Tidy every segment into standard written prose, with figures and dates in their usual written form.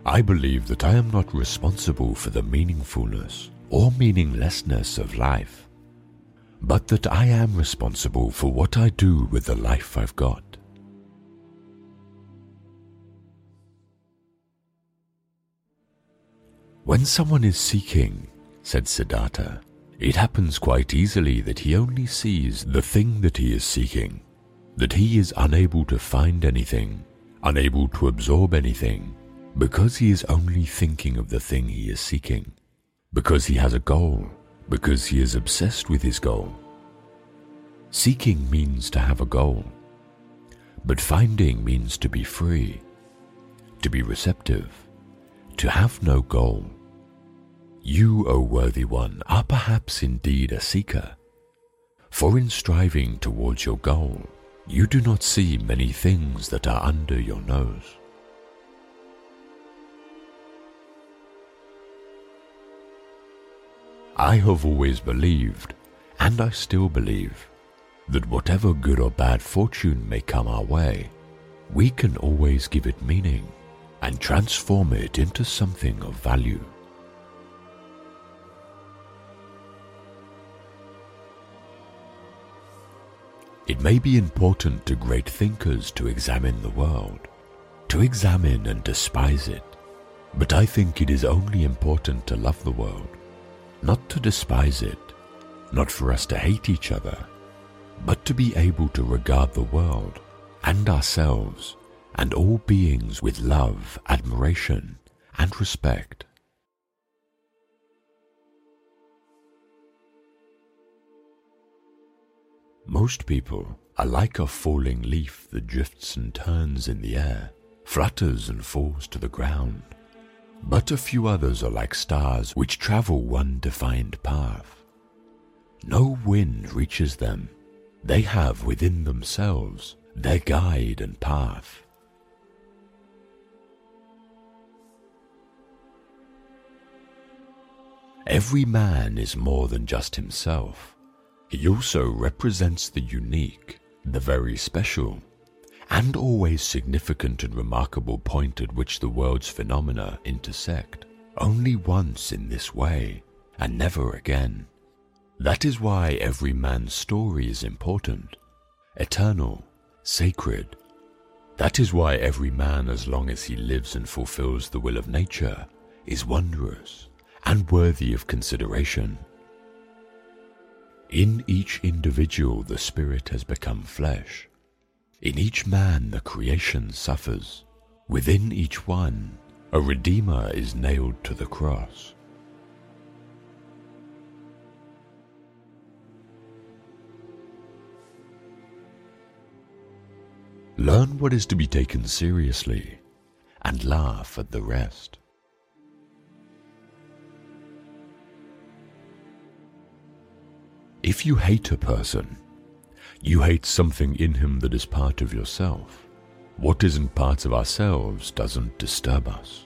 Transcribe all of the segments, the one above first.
I believe that I am not responsible for the meaningfulness or meaninglessness of life, but that I am responsible for what I do with the life I've got. When someone is seeking, said Siddhartha, it happens quite easily that he only sees the thing that he is seeking, that he is unable to find anything, unable to absorb anything, because he is only thinking of the thing he is seeking, because he has a goal, because he is obsessed with his goal. Seeking means to have a goal, but finding means to be free, to be receptive, to have no goal. You, O worthy one, are perhaps indeed a seeker, for in striving towards your goal, you do not see many things that are under your nose. I have always believed, and I still believe, that whatever good or bad fortune may come our way, we can always give it meaning and transform it into something of value. It may be important to great thinkers to examine the world, to examine and despise it, but I think it is only important to love the world, not to despise it, not for us to hate each other, but to be able to regard the world and ourselves and all beings with love, admiration, and respect. Most people are like a falling leaf that drifts and turns in the air, flutters and falls to the ground. But a few others are like stars which travel one defined path. No wind reaches them. They have within themselves their guide and path. Every man is more than just himself. He also represents the unique, the very special, and always significant and remarkable point at which the world's phenomena intersect, only once in this way, and never again. That is why every man's story is important, eternal, sacred. That is why every man, as long as he lives and fulfills the will of nature, is wondrous and worthy of consideration. In each individual the spirit has become flesh. In each man the creation suffers. Within each one a Redeemer is nailed to the cross. Learn what is to be taken seriously and laugh at the rest. If you hate a person, you hate something in him that is part of yourself. What isn't part of ourselves doesn't disturb us.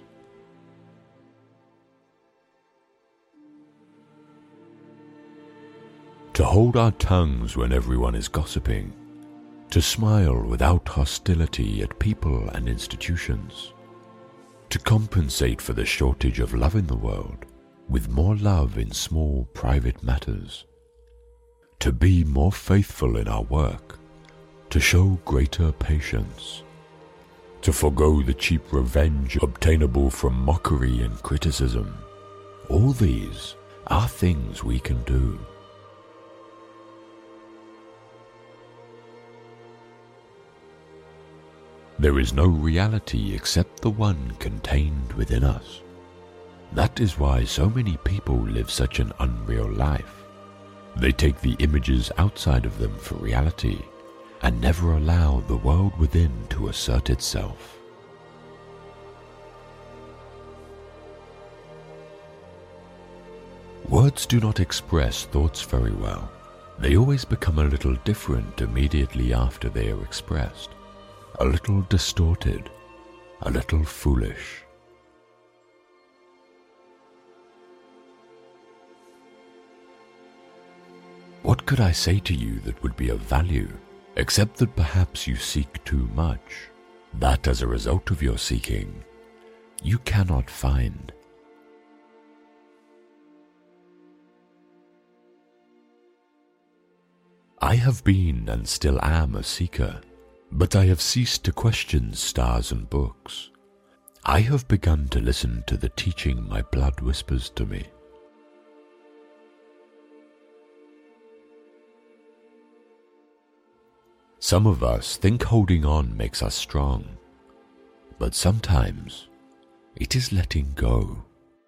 To hold our tongues when everyone is gossiping, to smile without hostility at people and institutions, to compensate for the shortage of love in the world with more love in small private matters, to be more faithful in our work, to show greater patience, to forego the cheap revenge obtainable from mockery and criticism. All these are things we can do. There is no reality except the one contained within us. That is why so many people live such an unreal life. They take the images outside of them for reality and never allow the world within to assert itself. Words do not express thoughts very well. They always become a little different immediately after they are expressed, a little distorted, a little foolish. What could I say to you that would be of value, except that perhaps you seek too much, that as a result of your seeking, you cannot find. I have been and still am a seeker, but I have ceased to question stars and books. I have begun to listen to the teaching my blood whispers to me. Some of us think holding on makes us strong, but sometimes it is letting go.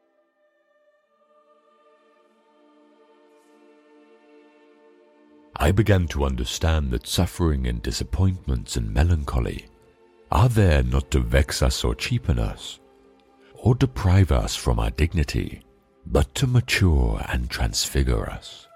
I began to understand that suffering and disappointments and melancholy are there not to vex us or cheapen us, or deprive us from our dignity, but to mature and transfigure us.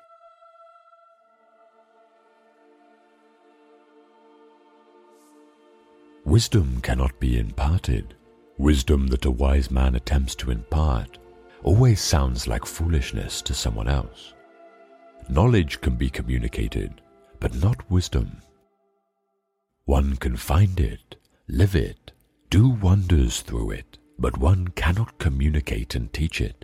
Wisdom cannot be imparted. Wisdom that a wise man attempts to impart always sounds like foolishness to someone else. Knowledge can be communicated, but not wisdom. One can find it, live it, do wonders through it, but one cannot communicate and teach it.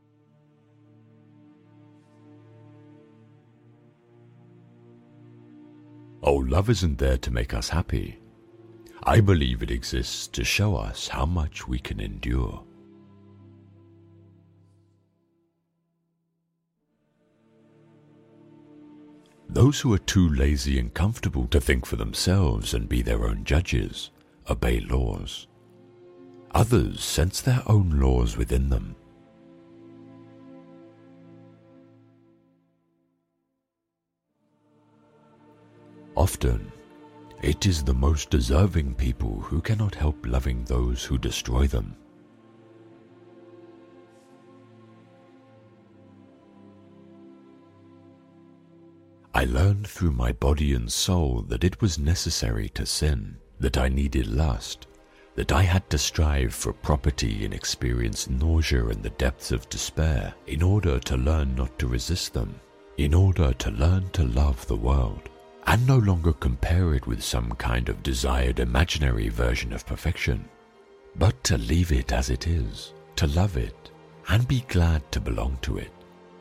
Oh, love isn't there to make us happy. I believe it exists to show us how much we can endure. Those who are too lazy and comfortable to think for themselves and be their own judges obey laws. Others sense their own laws within them. Often, it is the most deserving people who cannot help loving those who destroy them. I learned through my body and soul that it was necessary to sin, that I needed lust, that I had to strive for property and experience nausea in the depths of despair in order to learn not to resist them, in order to learn to love the world, and no longer compare it with some kind of desired imaginary version of perfection, but to leave it as it is, to love it, and be glad to belong to it.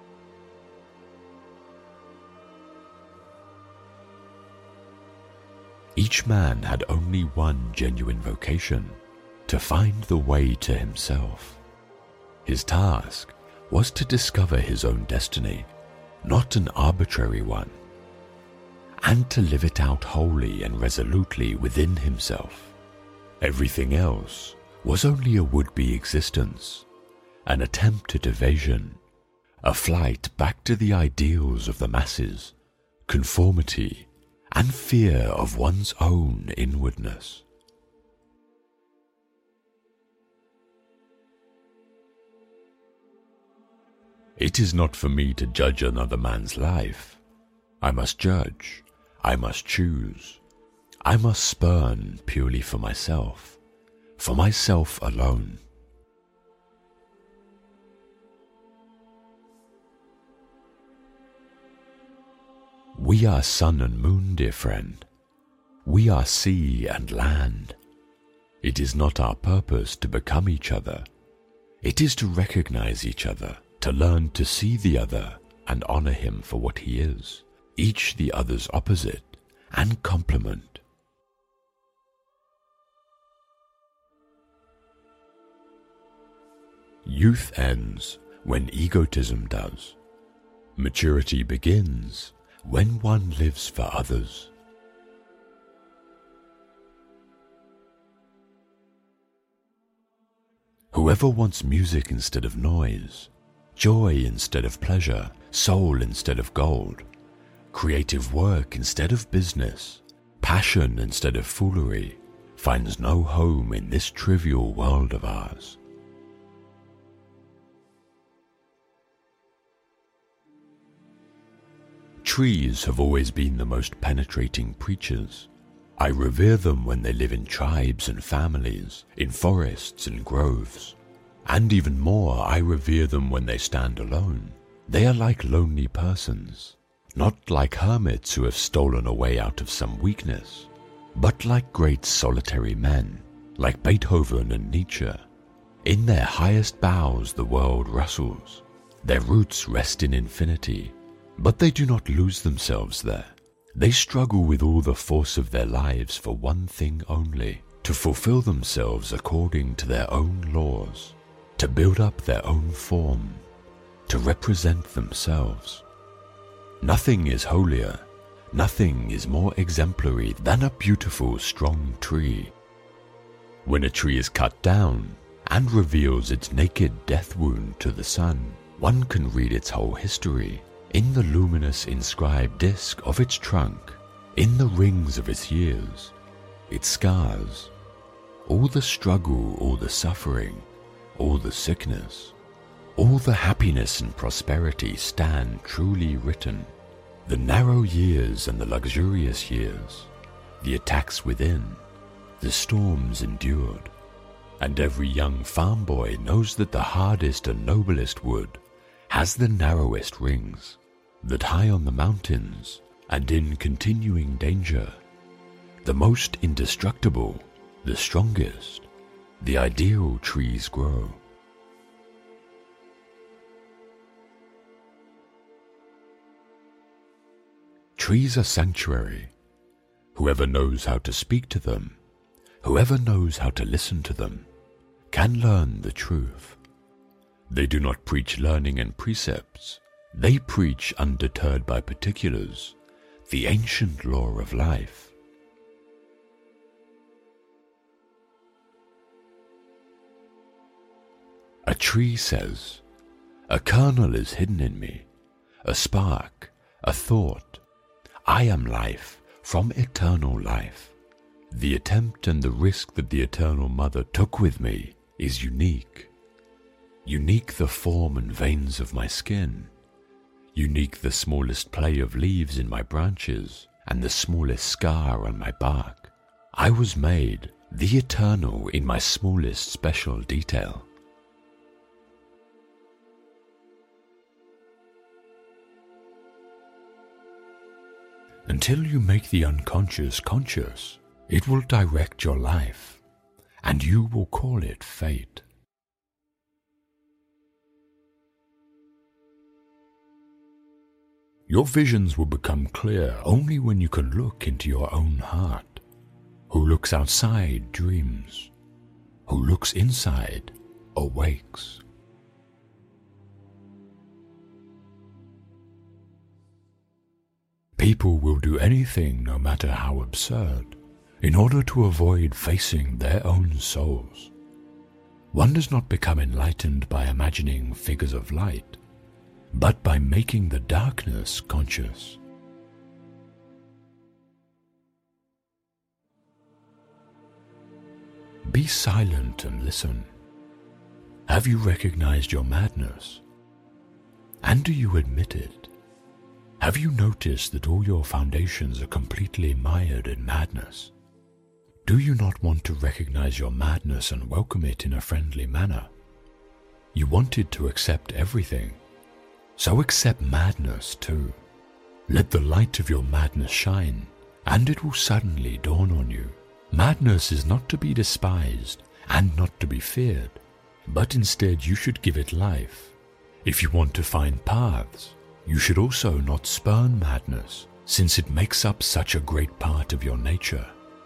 Each man had only one genuine vocation, to find the way to himself. His task was to discover his own destiny, not an arbitrary one, and to live it out wholly and resolutely within himself. Everything else was only a would-be existence, an attempt at evasion, a flight back to the ideals of the masses, conformity, and fear of one's own inwardness. It is not for me to judge another man's life. I must judge, I must choose, I must spurn purely for myself alone. We are sun and moon, dear friend. We are sea and land. It is not our purpose to become each other. It is to recognize each other, to learn to see the other and honor him for what he is, each the other's opposite and complement. Youth ends when egotism does. Maturity begins when one lives for others. Whoever wants music instead of noise, joy instead of pleasure, soul instead of gold, creative work instead of business, passion instead of foolery, finds no home in this trivial world of ours. Trees have always been the most penetrating preachers. I revere them when they live in tribes and families, in forests and groves. And even more, I revere them when they stand alone. They are like lonely persons, not like hermits who have stolen away out of some weakness, but like great solitary men, like Beethoven and Nietzsche, In their highest boughs the world rustles. Their roots rest in infinity, but they do not lose themselves there. They struggle with all the force of their lives for one thing only, to fulfill themselves according to their own laws, to build up their own form, to represent themselves. Nothing is holier, nothing is more exemplary than a beautiful, strong tree. When a tree is cut down and reveals its naked death wound to the sun, one can read its whole history in the luminous inscribed disk of its trunk, in the rings of its years, its scars, all the struggle, all the suffering, all the sickness, all the happiness and prosperity stand truly written. The narrow years and the luxurious years, the attacks within, the storms endured, and every young farm boy knows that the hardest and noblest wood has the narrowest rings, that high on the mountains and in continuing danger, the most indestructible, the strongest, the ideal trees grow. Trees are sanctuary. Whoever knows how to speak to them, whoever knows how to listen to them, can learn the truth. They do not preach learning and precepts. They preach, undeterred by particulars, the ancient law of life. A tree says, "A kernel is hidden in me, a spark, a thought. I am life from eternal life. The attempt and the risk that the Eternal Mother took with me is unique. Unique the form and veins of my skin. Unique the smallest play of leaves in my branches and the smallest scar on my bark. I was made the eternal in my smallest special detail." Until you make the unconscious conscious, it will direct your life, and you will call it fate. Your visions will become clear only when you can look into your own heart. Who looks outside dreams. Who looks inside awakes. People will do anything, no matter how absurd, in order to avoid facing their own souls. One does not become enlightened by imagining figures of light, but by making the darkness conscious. Be silent and listen. Have you recognized your madness? And do you admit it? Have you noticed that all your foundations are completely mired in madness? Do you not want to recognize your madness and welcome it in a friendly manner? You wanted to accept everything, so accept madness too. Let the light of your madness shine, and it will suddenly dawn on you. Madness is not to be despised and not to be feared, but instead you should give it life. If you want to find paths, you should also not spurn madness, since it makes up such a great part of your nature.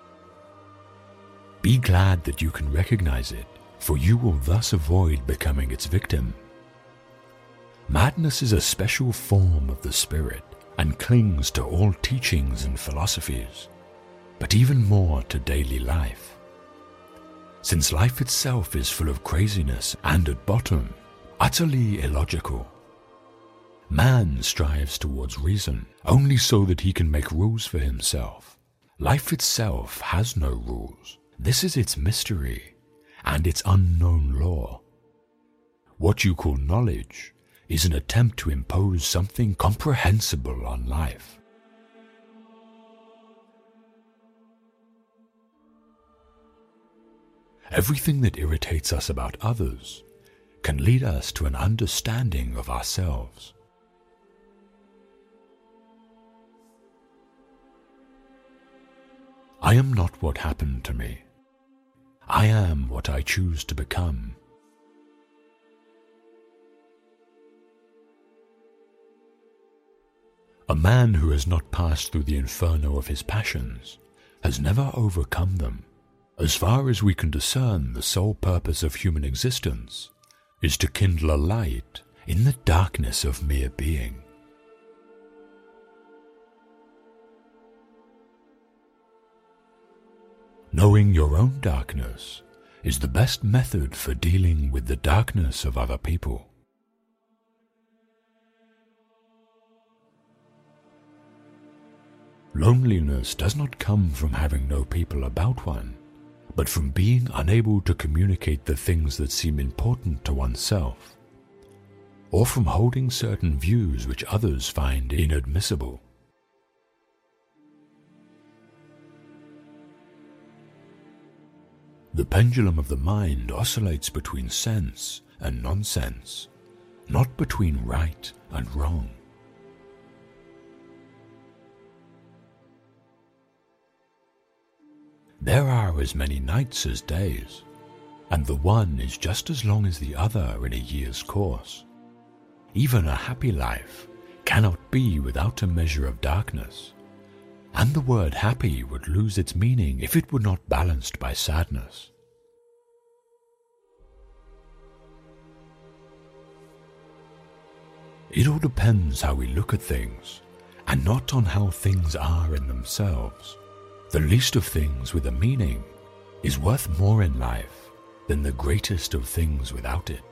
Be glad that you can recognize it, for you will thus avoid becoming its victim. Madness is a special form of the spirit and clings to all teachings and philosophies, but even more to daily life. Since life itself is full of craziness and at bottom, utterly illogical. Man strives towards reason only so that he can make rules for himself. Life itself has no rules. This is its mystery and its unknown law. What you call knowledge is an attempt to impose something comprehensible on life. Everything that irritates us about others can lead us to an understanding of ourselves. I am not what happened to me. I am what I choose to become. man who has not passed through the inferno of his passions has never overcome them. As far as we can discern, the sole purpose of human existence is to kindle a light in the darkness of mere being. Knowing your own darkness is the best method for dealing with the darkness of other people. Loneliness does not come from having no people about one, but from being unable to communicate the things that seem important to oneself, or from holding certain views which others find inadmissible. The pendulum of the mind oscillates between sense and nonsense, not between right and wrong. There are as many nights as days, and the one is just as long as the other in a year's course. Even a happy life cannot be without a measure of darkness, and the word happy would lose its meaning if it were not balanced by sadness. It all depends how we look at things, and not on how things are in themselves. The least of things with a meaning is worth more in life than the greatest of things without it.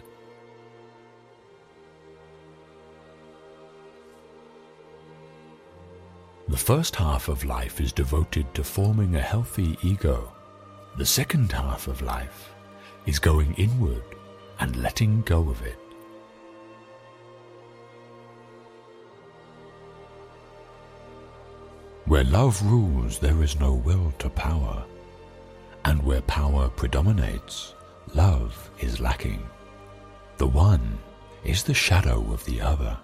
The first half of life is devoted to forming a healthy ego. The second half of life is going inward and letting go of it. Where love rules, there is no will to power, and where power predominates, love is lacking. The one is the shadow of the other.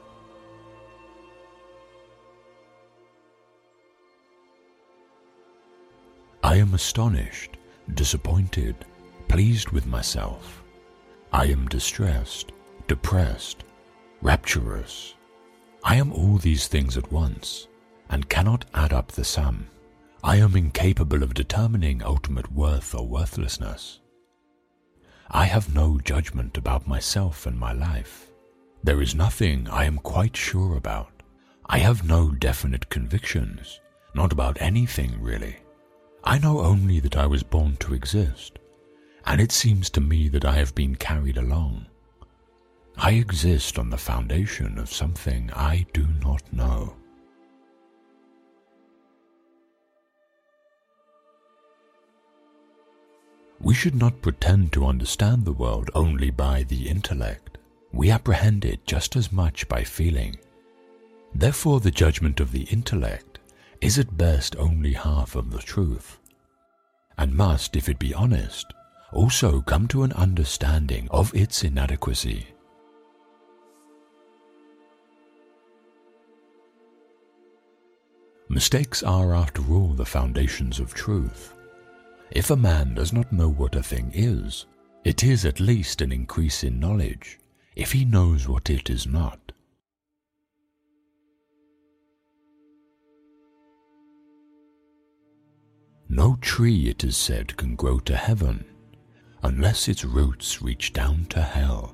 I am astonished, disappointed, pleased with myself. I am distressed, depressed, rapturous. I am all these things at once, and cannot add up the sum. I am incapable of determining ultimate worth or worthlessness. I have no judgment about myself and my life. There is nothing I am quite sure about. I have no definite convictions, not about anything really. I know only that I was born to exist, and it seems to me that I have been carried along. I exist on the foundation of something I do not know. We should not pretend to understand the world only by the intellect. We apprehend it just as much by feeling. Therefore, the judgment of the intellect is at best only half of the truth, and must, if it be honest, also come to an understanding of its inadequacy. Mistakes are, after all, the foundations of truth. If a man does not know what a thing is, it is at least an increase in knowledge, if he knows what it is not. No tree, it is said, can grow to heaven, unless its roots reach down to hell.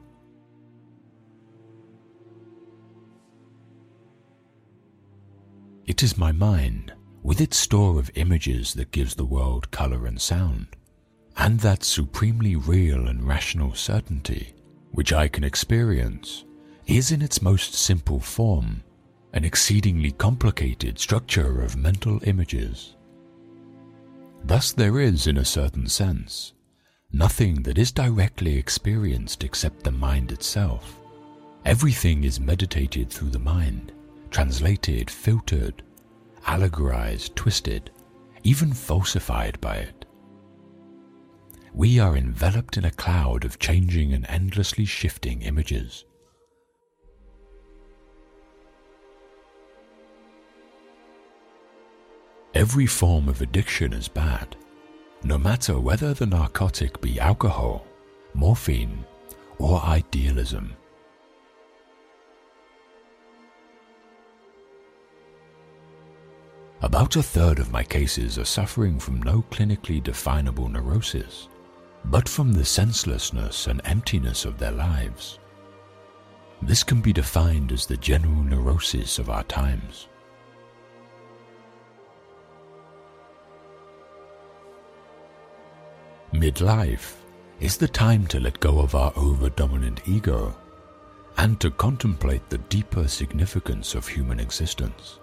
It is my mind, with its store of images, that gives the world color and sound, and that supremely real and rational certainty, which I can experience, is in its most simple form an exceedingly complicated structure of mental images. Thus there is, in a certain sense, nothing that is directly experienced except the mind itself. Everything is meditated through the mind, translated, filtered, allegorized, twisted, even falsified by it. We are enveloped in a cloud of changing and endlessly shifting images. Every form of addiction is bad, no matter whether the narcotic be alcohol, morphine, or idealism. About a third of my cases are suffering from no clinically definable neurosis, but from the senselessness and emptiness of their lives. This can be defined as the general neurosis of our times. Midlife is the time to let go of our over-dominant ego and to contemplate the deeper significance of human existence.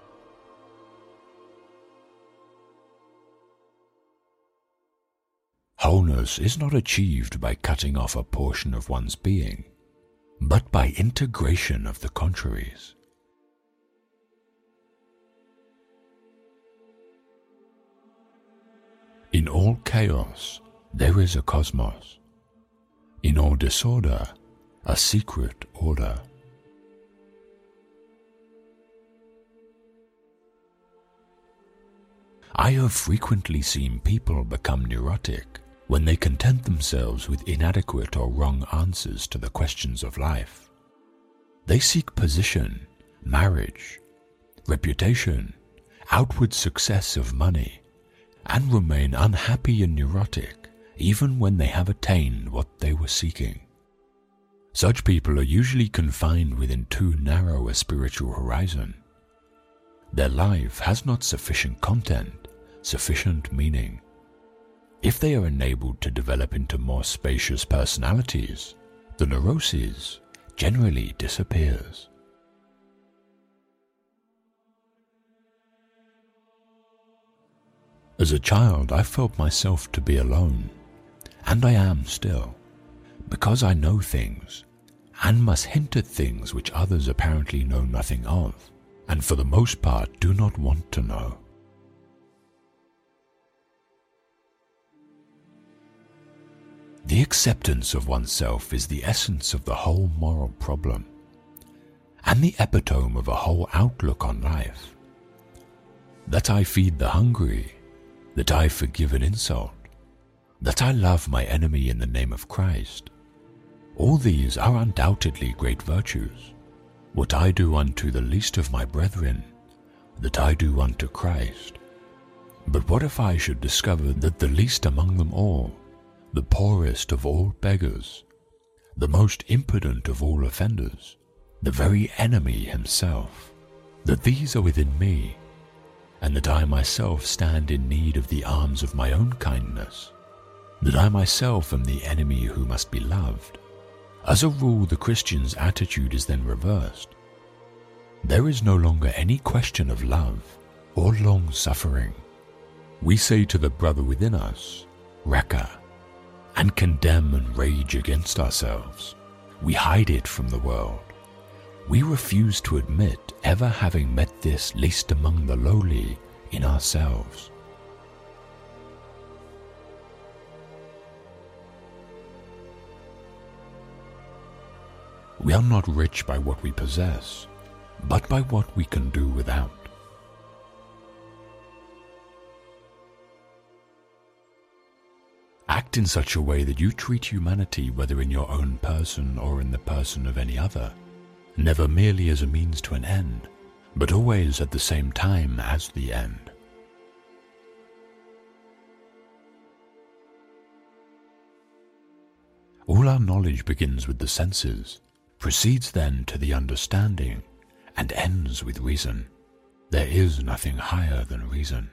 Wholeness is not achieved by cutting off a portion of one's being, but by integration of the contraries. In all chaos, there is a cosmos. In all disorder, a secret order. I have frequently seen people become neurotic when they content themselves with inadequate or wrong answers to the questions of life. They seek position, marriage, reputation, outward success of money, and remain unhappy and neurotic even when they have attained what they were seeking. Such people are usually confined within too narrow a spiritual horizon. Their life has not sufficient content, sufficient meaning. If they are enabled to develop into more spacious personalities, the neuroses generally disappears. As a child, I felt myself to be alone, and I am still, because I know things, and must hint at things which others apparently know nothing of, and for the most part do not want to know. The acceptance of oneself is the essence of the whole moral problem, and the epitome of a whole outlook on life. That I feed the hungry, that I forgive an insult, that I love my enemy in the name of Christ, all these are undoubtedly great virtues. What I do unto the least of my brethren, that I do unto Christ. But what if I should discover that the least among them all, the poorest of all beggars, the most impudent of all offenders, the very enemy himself, that these are within me, and that I myself stand in need of the arms of my own kindness, that I myself am the enemy who must be loved. As a rule, the Christian's attitude is then reversed. There is no longer any question of love or long suffering. We say to the brother within us, Raka, and condemn and rage against ourselves. We hide it from the world. We refuse to admit ever having met this least among the lowly in ourselves. We are not rich by what we possess, but by what we can do without. Act in such a way that you treat humanity, whether in your own person or in the person of any other, never merely as a means to an end, but always at the same time as the end. All our knowledge begins with the senses, proceeds then to the understanding, and ends with reason. There is nothing higher than reason.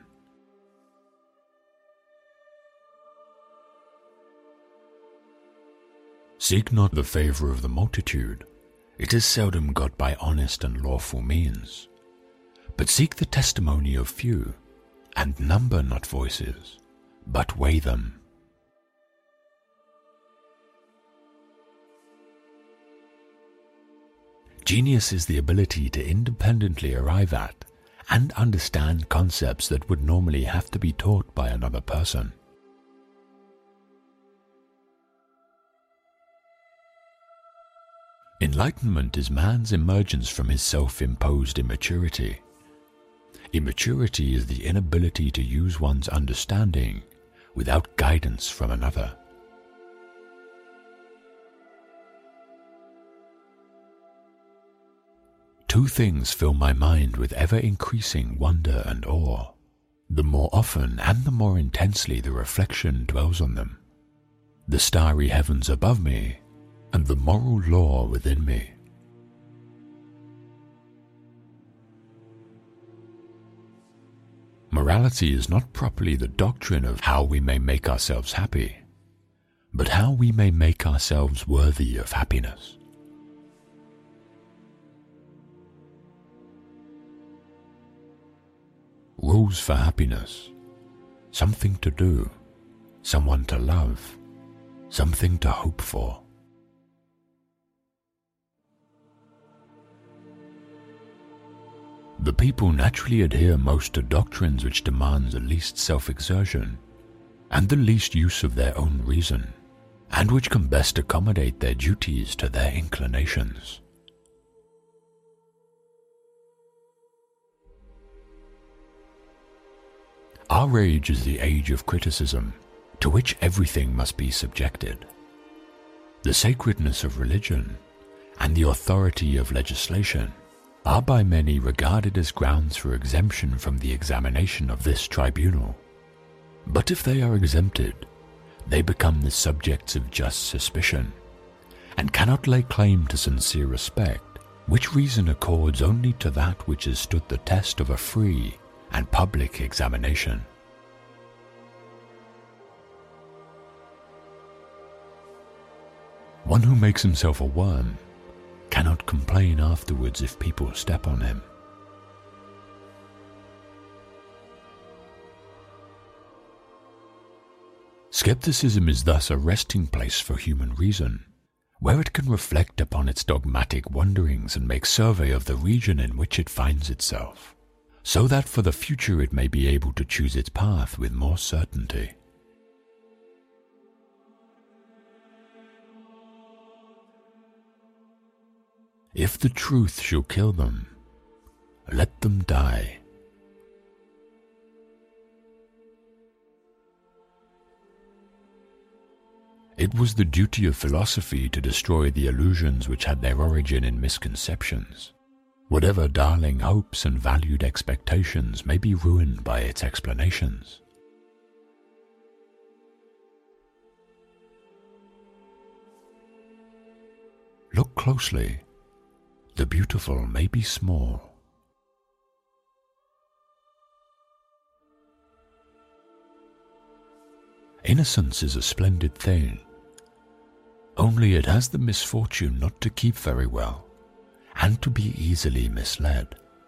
Seek not the favor of the multitude. It is seldom got by honest and lawful means. But seek the testimony of few, and number not voices, but weigh them. Genius is the ability to independently arrive at and understand concepts that would normally have to be taught by another person. Enlightenment is man's emergence from his self-imposed immaturity. Immaturity is the inability to use one's understanding without guidance from another. two things fill my mind with ever-increasing wonder and awe, the more often and the more intensely the reflection dwells on them: the starry heavens above me and the moral law within me. Morality is not properly the doctrine of how we may make ourselves happy, but how we may make ourselves worthy of happiness. Rules for happiness: something to do, someone to love, something to hope for. The people naturally adhere most to doctrines which demand the least self-exertion and the least use of their own reason, and which can best accommodate their duties to their inclinations. Our age is the age of criticism, to which everything must be subjected. The sacredness of religion and the authority of legislation are by many regarded as grounds for exemption from the examination of this tribunal. But if they are exempted, they become the subjects of just suspicion, and cannot lay claim to sincere respect, which reason accords only to that which has stood the test of a free and public examination. One who makes himself a worm cannot complain afterwards if people step on him. Skepticism is thus a resting place for human reason, where it can reflect upon its dogmatic wanderings and make survey of the region in which it finds itself, so that for the future it may be able to choose its path with more certainty. If the truth shall kill them, let them die. It was the duty of philosophy to destroy the illusions which had their origin in misconceptions. Whatever darling hopes and valued expectations may be ruined by its explanations. Look closely. The beautiful may be small. Innocence is a splendid thing, only it has the misfortune not to keep very well, and to be easily misled.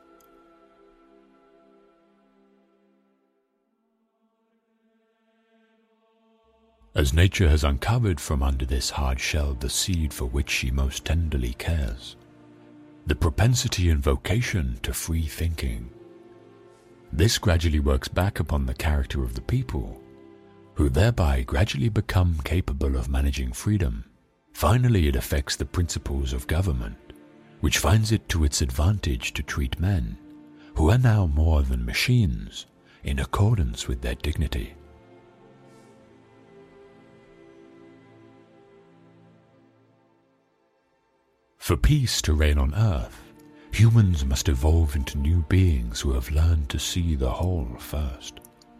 As nature has uncovered from under this hard shell the seed for which she most tenderly cares, the propensity and vocation to free thinking, this gradually works back upon the character of the people, who thereby gradually become capable of managing freedom. Finally, it affects the principles of government, which finds it to its advantage to treat men, who are now more than machines, in accordance with their dignity. For peace to reign on earth, humans must evolve into new beings who have learned to see the whole first.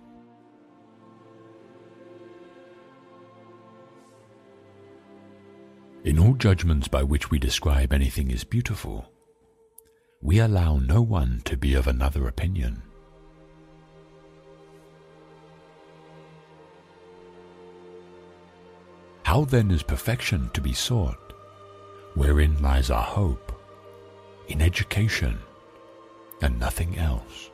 In all judgments by which we describe anything as beautiful, we allow no one to be of another opinion. How then is perfection to be sought? Wherein lies our hope? In education, and nothing else.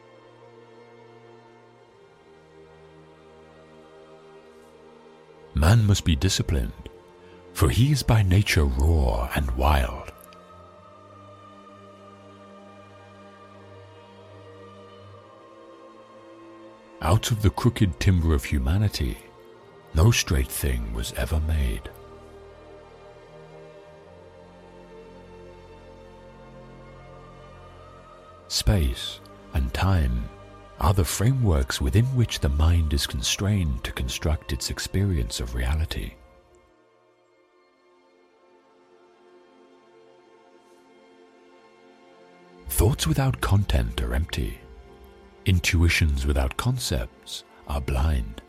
Man must be disciplined, for he is by nature raw and wild. Out of the crooked timber of humanity, no straight thing was ever made. Space and time are the frameworks within which the mind is constrained to construct its experience of reality. Thoughts without content are empty. Intuitions without concepts are blind.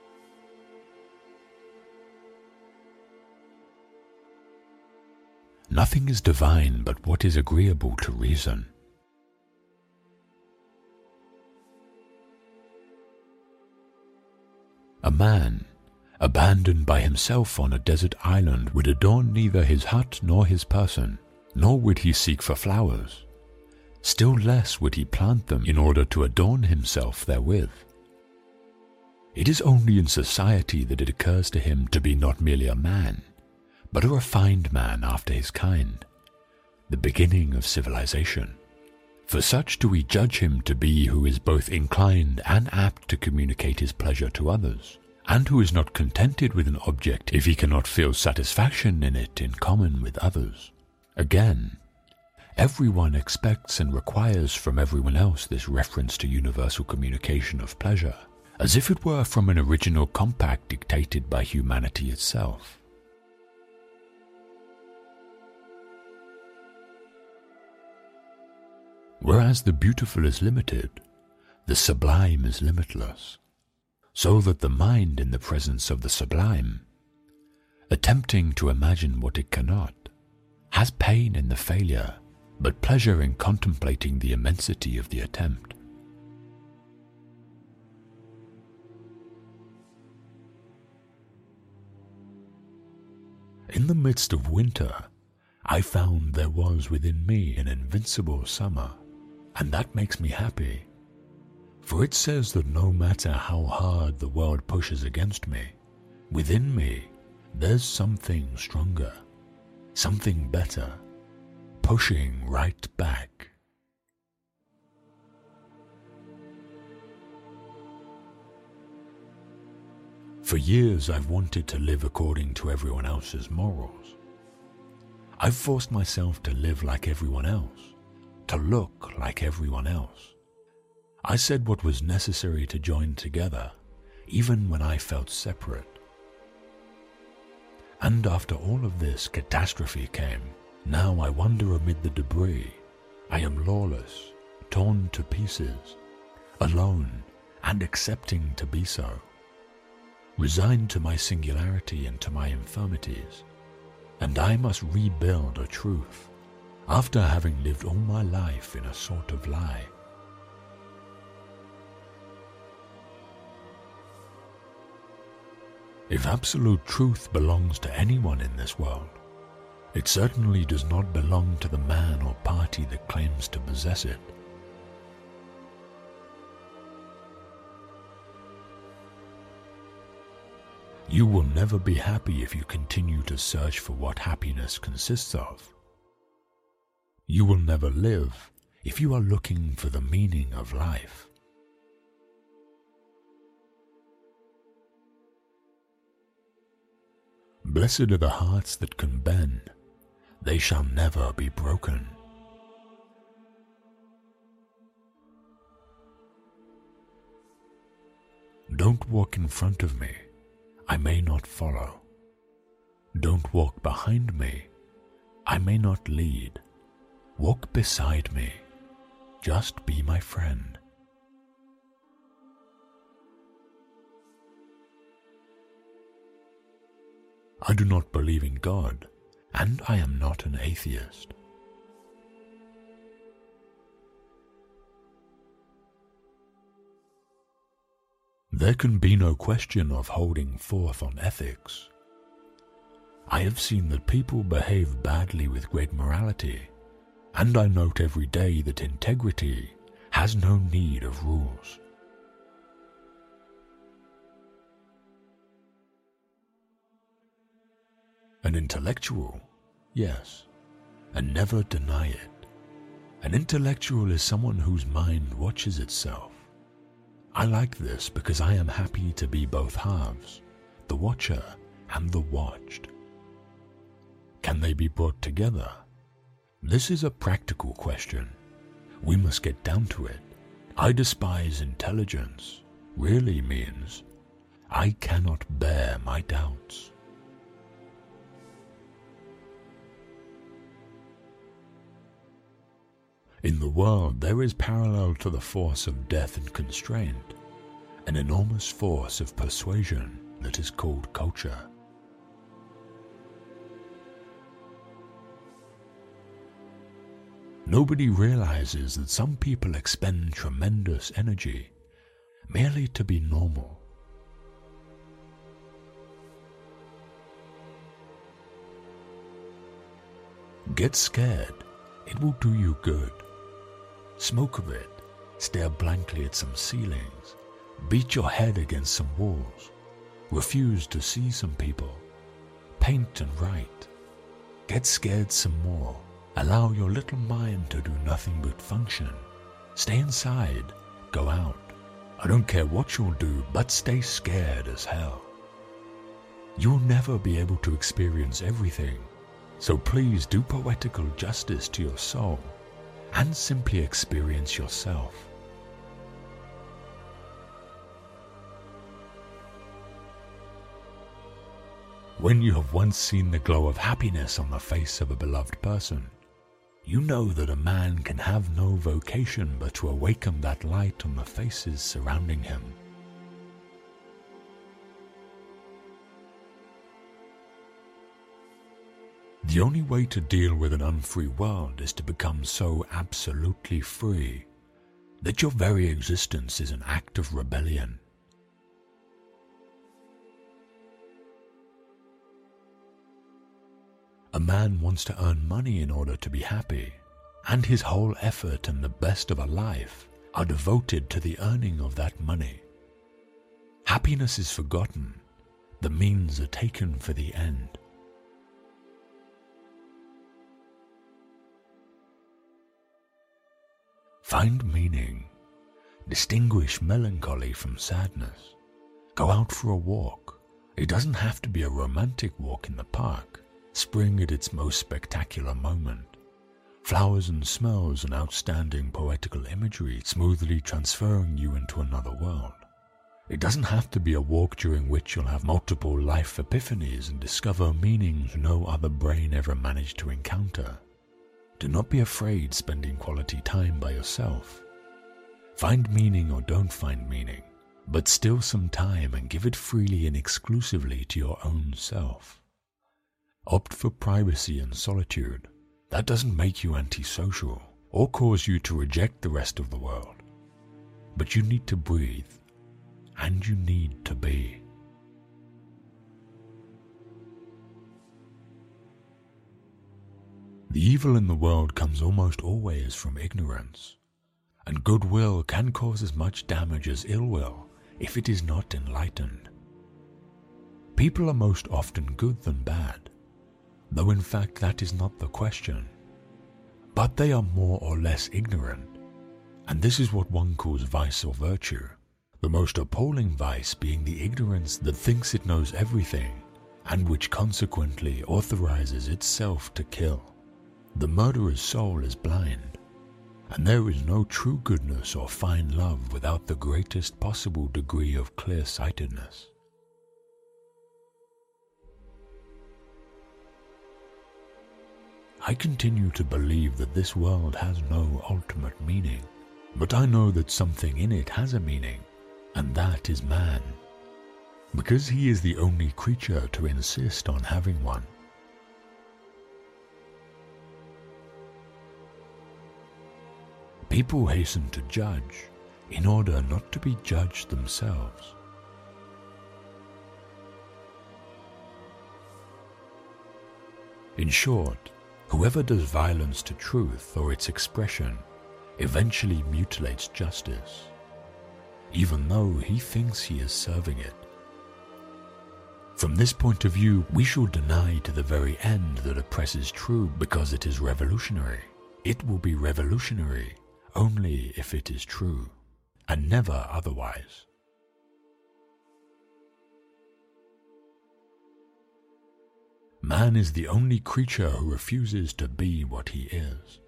Nothing is divine but what is agreeable to reason. A man, abandoned by himself on a desert island, would adorn neither his hut nor his person, nor would he seek for flowers. Still less would he plant them in order to adorn himself therewith. It is only in society that it occurs to him to be not merely a man, but a refined man after his kind, the beginning of civilization. For such do we judge him to be who is both inclined and apt to communicate his pleasure to others, and who is not contented with an object if he cannot feel satisfaction in it in common with others. Again, everyone expects and requires from everyone else this reference to universal communication of pleasure, as if it were from an original compact dictated by humanity itself. Whereas the beautiful is limited, the sublime is limitless, so that the mind in the presence of the sublime, attempting to imagine what it cannot, has pain in the failure, but pleasure in contemplating the immensity of the attempt. In the midst of winter, I found there was within me an invincible summer, and that makes me happy, for it says that no matter how hard the world pushes against me, within me there's something stronger, something better, pushing right back. For years I've wanted to live according to everyone else's morals. I've forced myself to live like everyone else, to look like everyone else. I said what was necessary to join together, even when I felt separate. And after all of this, catastrophe came. Now I wander amid the debris. I am lawless, torn to pieces, alone and accepting to be so, resigned to my singularity and to my infirmities. And I must rebuild a truth, after having lived all my life in a sort of lie. If absolute truth belongs to anyone in this world, it certainly does not belong to the man or party that claims to possess it. You will never be happy if you continue to search for what happiness consists of. You will never live if you are looking for the meaning of life. Blessed are the hearts that can bend, they shall never be broken. Don't walk in front of me, I may not follow. Don't walk behind me, I may not lead. Walk beside me, just be my friend. I do not believe in God, and I am not an atheist. There can be no question of holding forth on ethics. I have seen that people behave badly with great morality, and I note every day that integrity has no need of rules. An intellectual, yes, and never deny it. An intellectual is someone whose mind watches itself. I like this because I am happy to be both halves, the watcher and the watched. Can they be brought together? This is a practical question. We must get down to it. I despise intelligence really means I cannot bear my doubts. In the world, there is parallel to the force of death and constraint, an enormous force of persuasion that is called culture. Nobody realizes that some people expend tremendous energy merely to be normal. Get scared, it will do you good. Smoke a bit, stare blankly at some ceilings, beat your head against some walls, refuse to see some people, paint and write. Get scared some more. Allow your little mind to do nothing but function. Stay inside, go out. I don't care what you'll do, but stay scared as hell. You'll never be able to experience everything, so please do poetical justice to your soul and simply experience yourself. When you have once seen the glow of happiness on the face of a beloved person, you know that a man can have no vocation but to awaken that light on the faces surrounding him. The only way to deal with an unfree world is to become so absolutely free that your very existence is an act of rebellion. A man wants to earn money in order to be happy, and his whole effort and the best of a life are devoted to the earning of that money. Happiness is forgotten, the means are taken for the end. Find meaning. Distinguish melancholy from sadness. Go out for a walk. It doesn't have to be a romantic walk in the park. Spring at its most spectacular moment. Flowers and smells and outstanding poetical imagery smoothly transferring you into another world. It doesn't have to be a walk during which you'll have multiple life epiphanies and discover meanings no other brain ever managed to encounter. Do not be afraid spending quality time by yourself. Find meaning or don't find meaning, but still some time and give it freely and exclusively to your own self. Opt for privacy and solitude. That doesn't make you antisocial or cause you to reject the rest of the world. But you need to breathe, and you need to be. The evil in the world comes almost always from ignorance, and goodwill can cause as much damage as ill will if it is not enlightened. People are most often good than bad, though in fact that is not the question. But they are more or less ignorant, and this is what one calls vice or virtue, the most appalling vice being the ignorance that thinks it knows everything, and which consequently authorizes itself to kill. The murderer's soul is blind, and there is no true goodness or fine love without the greatest possible degree of clear-sightedness. I continue to believe that this world has no ultimate meaning, but I know that something in it has a meaning, and that is man, because he is the only creature to insist on having one. People hasten to judge in order not to be judged themselves. In short, whoever does violence to truth or its expression eventually mutilates justice, even though he thinks he is serving it. From this point of view, we shall deny to the very end that a press is true because it is revolutionary. It will be revolutionary only if it is true, and never otherwise. Man is the only creature who refuses to be what he is.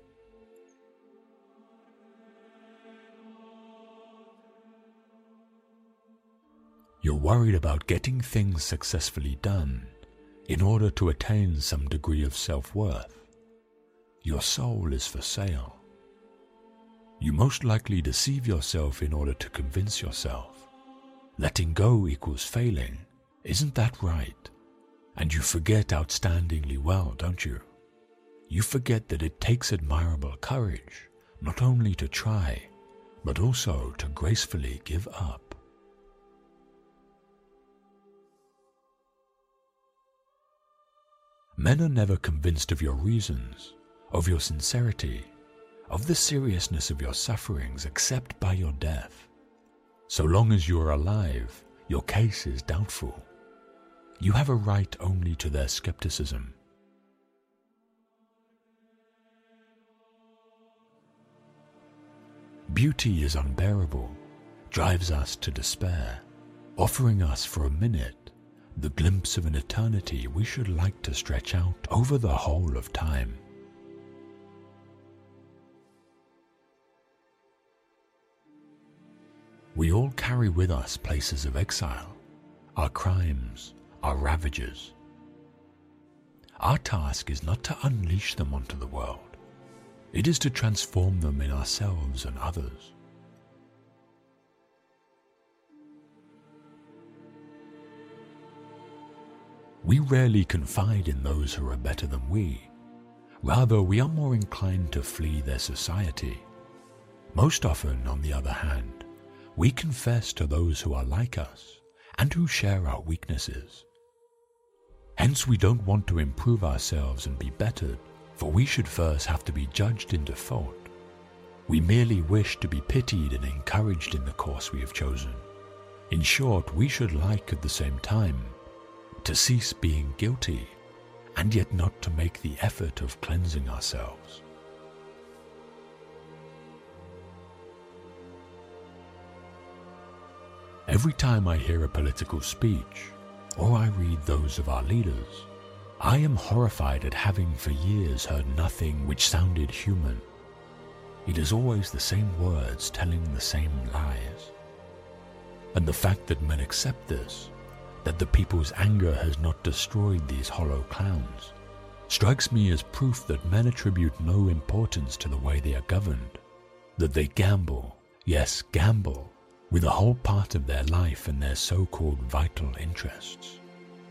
You're worried about getting things successfully done in order to attain some degree of self-worth. Your soul is for sale. You most likely deceive yourself in order to convince yourself. Letting go equals failing. Isn't that right? And you forget outstandingly well, don't you? You forget that it takes admirable courage not only to try, but also to gracefully give up. Men are never convinced of your reasons, of your sincerity, of the seriousness of your sufferings except by your death. So long as you are alive, your case is doubtful. You have a right only to their skepticism. Beauty is unbearable, drives us to despair, offering us for a minute the glimpse of an eternity we should like to stretch out over the whole of time. We all carry with us places of exile, our crimes, our ravages. Our task is not to unleash them onto the world. It is to transform them in ourselves and others. We rarely confide in those who are better than we. Rather, we are more inclined to flee their society. Most often, on the other hand, we confess to those who are like us and who share our weaknesses. Hence, we don't want to improve ourselves and be bettered, for we should first have to be judged in default. We merely wish to be pitied and encouraged in the course we have chosen. In short, we should like at the same time to cease being guilty, and yet not to make the effort of cleansing ourselves. Every time I hear a political speech, or I read those of our leaders, I am horrified at having for years heard nothing which sounded human. It is always the same words telling the same lies. And the fact that men accept this, that the people's anger has not destroyed these hollow clowns, strikes me as proof that men attribute no importance to the way they are governed, that they gamble, yes, gamble, with a whole part of their life and their so-called vital interests.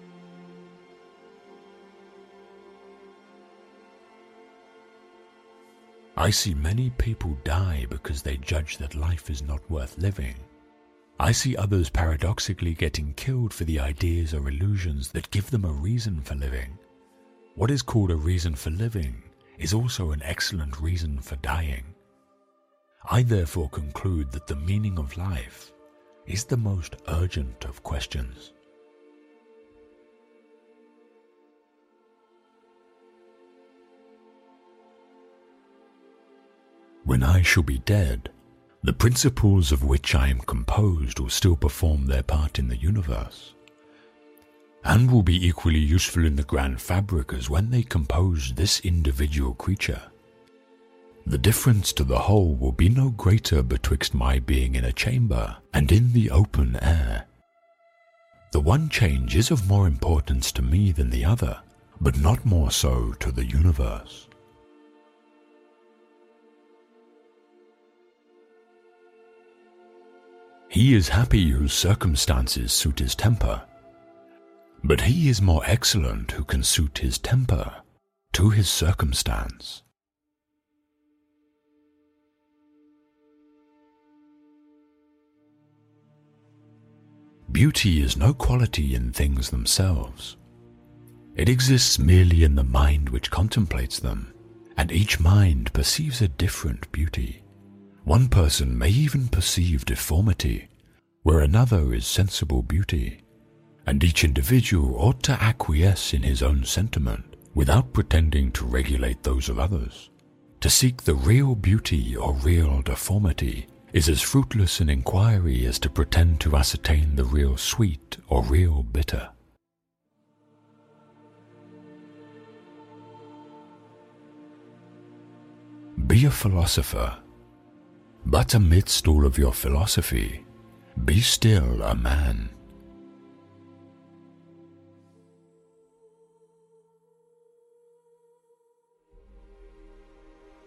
I see many people die because they judge that life is not worth living. I see others paradoxically getting killed for the ideas or illusions that give them a reason for living. What is called a reason for living is also an excellent reason for dying. I therefore conclude that the meaning of life is the most urgent of questions. When I shall be dead, the principles of which I am composed will still perform their part in the universe, and will be equally useful in the grand fabric as when they composed this individual creature. The difference to the whole will be no greater betwixt my being in a chamber and in the open air. The one change is of more importance to me than the other, but not more so to the universe. He is happy whose circumstances suit his temper, but he is more excellent who can suit his temper to his circumstance. Beauty is no quality in things themselves. It exists merely in the mind which contemplates them, and each mind perceives a different beauty. One person may even perceive deformity, where another is sensible beauty, and each individual ought to acquiesce in his own sentiment without pretending to regulate those of others. To seek the real beauty or real deformity is as fruitless an inquiry as to pretend to ascertain the real sweet or real bitter. Be a philosopher, but amidst all of your philosophy, be still a man.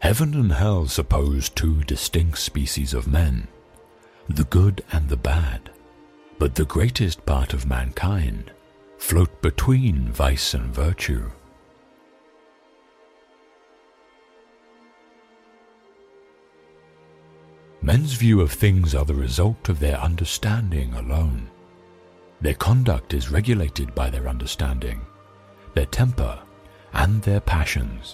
Heaven and hell suppose two distinct species of men, the good and the bad, but the greatest part of mankind float between vice and virtue. Men's view of things are the result of their understanding alone. Their conduct is regulated by their understanding, their temper, and their passions.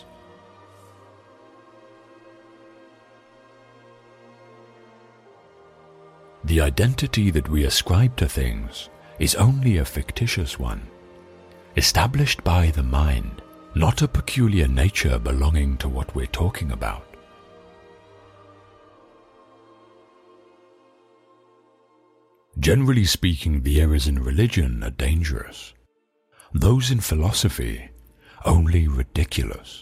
The identity that we ascribe to things is only a fictitious one, established by the mind, not a peculiar nature belonging to what we're talking about. Generally speaking, the errors in religion are dangerous. Those in philosophy, only ridiculous.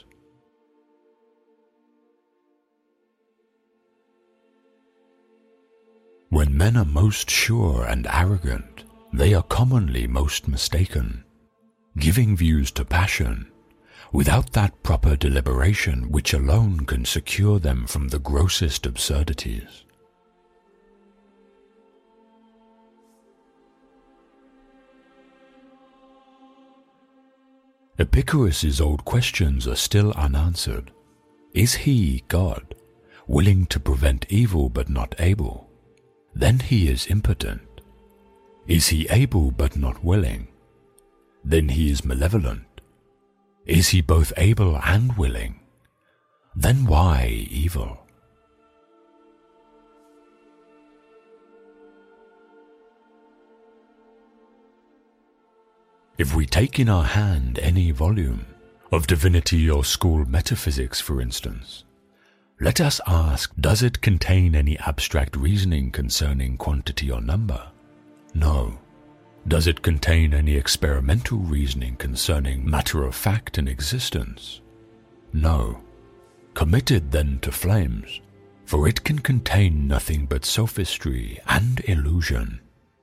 When men are most sure and arrogant, they are commonly most mistaken, giving views to passion, without that proper deliberation which alone can secure them from the grossest absurdities. Epicurus's old questions are still unanswered. Is he, God, willing to prevent evil but not able? Then he is impotent. Is he able but not willing? Then he is malevolent. Is he both able and willing? Then why evil? If we take in our hand any volume, of divinity or school metaphysics for instance, let us ask, does it contain any abstract reasoning concerning quantity or number? No. Does it contain any experimental reasoning concerning matter of fact and existence? No. Commit it then to flames, for it can contain nothing but sophistry and illusion.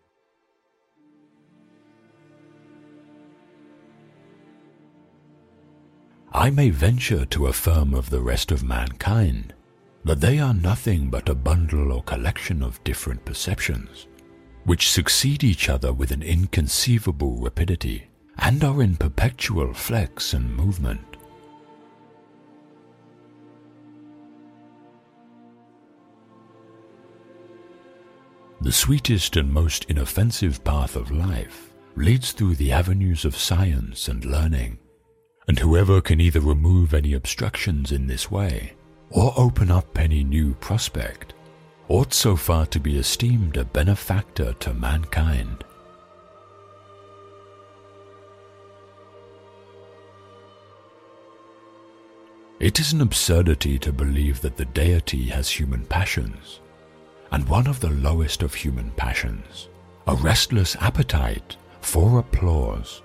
I may venture to affirm of the rest of mankind that they are nothing but a bundle or collection of different perceptions, which succeed each other with an inconceivable rapidity, and are in perpetual flex and movement. The sweetest and most inoffensive path of life leads through the avenues of science and learning, and whoever can either remove any obstructions in this way, or open up any new prospect, ought so far to be esteemed a benefactor to mankind. It is an absurdity to believe that the deity has human passions, and one of the lowest of human passions, a restless appetite for applause.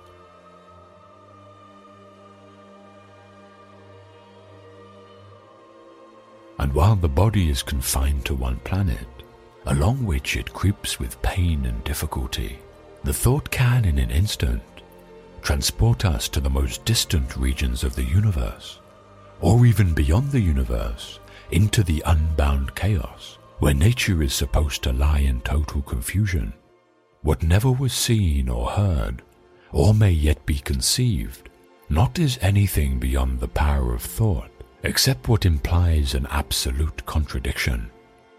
And while the body is confined to one planet, along which it creeps with pain and difficulty, the thought can in an instant transport us to the most distant regions of the universe, or even beyond the universe, into the unbound chaos, where nature is supposed to lie in total confusion. What never was seen or heard, or may yet be conceived, not is anything beyond the power of thought, except what implies an absolute contradiction.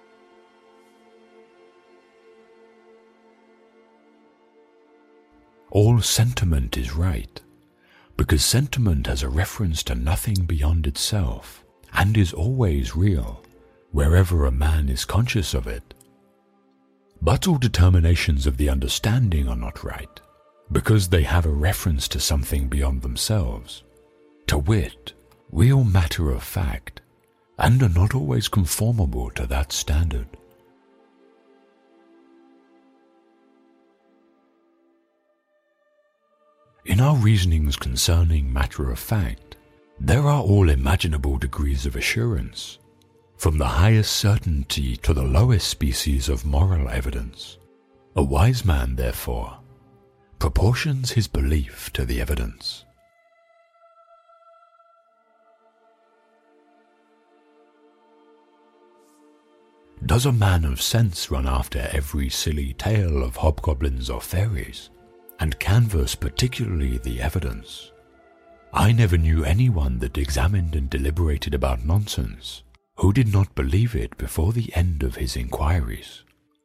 All sentiment is right, because sentiment has a reference to nothing beyond itself, and is always real, wherever a man is conscious of it. But all determinations of the understanding are not right, because they have a reference to something beyond themselves, to wit, real matter of fact, and are not always conformable to that standard. In our reasonings concerning matter of fact, there are all imaginable degrees of assurance, from the highest certainty to the lowest species of moral evidence. A wise man, therefore, proportions his belief to the evidence. does a man of sense run after every silly tale of hobgoblins or fairies, and canvass particularly the evidence? I never knew anyone that examined and deliberated about nonsense who did not believe it before the end of his inquiries.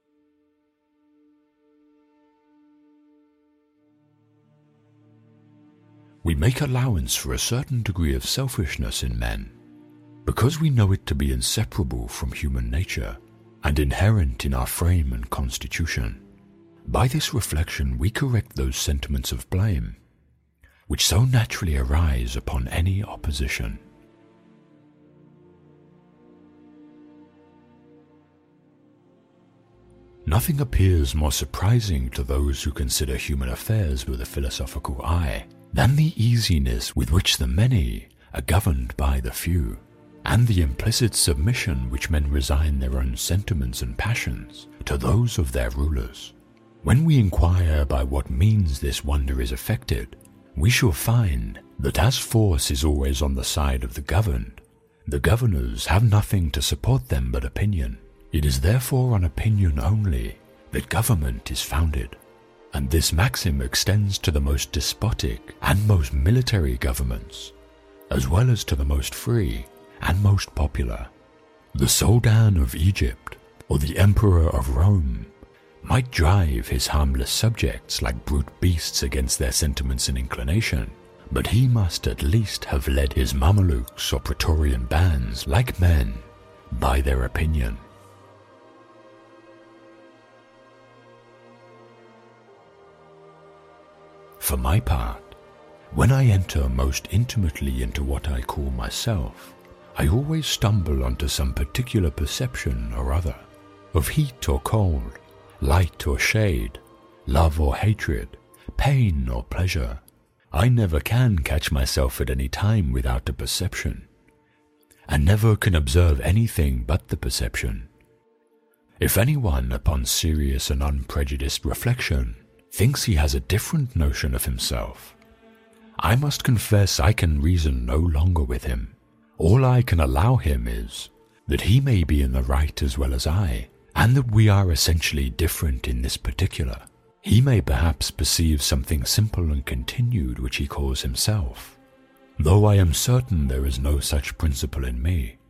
We make allowance for a certain degree of selfishness in men, because we know it to be inseparable from human nature and inherent in our frame and constitution. By this reflection we correct those sentiments of blame which so naturally arise upon any opposition. Nothing appears more surprising to those who consider human affairs with a philosophical eye than the easiness with which the many are governed by the few, and the implicit submission which men resign their own sentiments and passions to those of their rulers. When we inquire by what means this wonder is effected, we shall find that as force is always on the side of the governed, the governors have nothing to support them but opinion. It is therefore on opinion only that government is founded, and this maxim extends to the most despotic and most military governments, as well as to the most free and most popular. The Soldan of Egypt or the Emperor of Rome might drive his harmless subjects like brute beasts against their sentiments and inclination, but he must at least have led his Mamelukes or Praetorian bands like men by their opinion. For my part, when I enter most intimately into what I call myself, I always stumble onto some particular perception or other, of heat or cold, light or shade, love or hatred, pain or pleasure. I never can catch myself at any time without a perception, and never can observe anything but the perception. If anyone, upon serious and unprejudiced reflection, thinks he has a different notion of himself, I must confess I can reason no longer with him. All I can allow him is that he may be in the right as well as I, and that we are essentially different in this particular. He may perhaps perceive something simple and continued which he calls himself, though I am certain there is no such principle in me.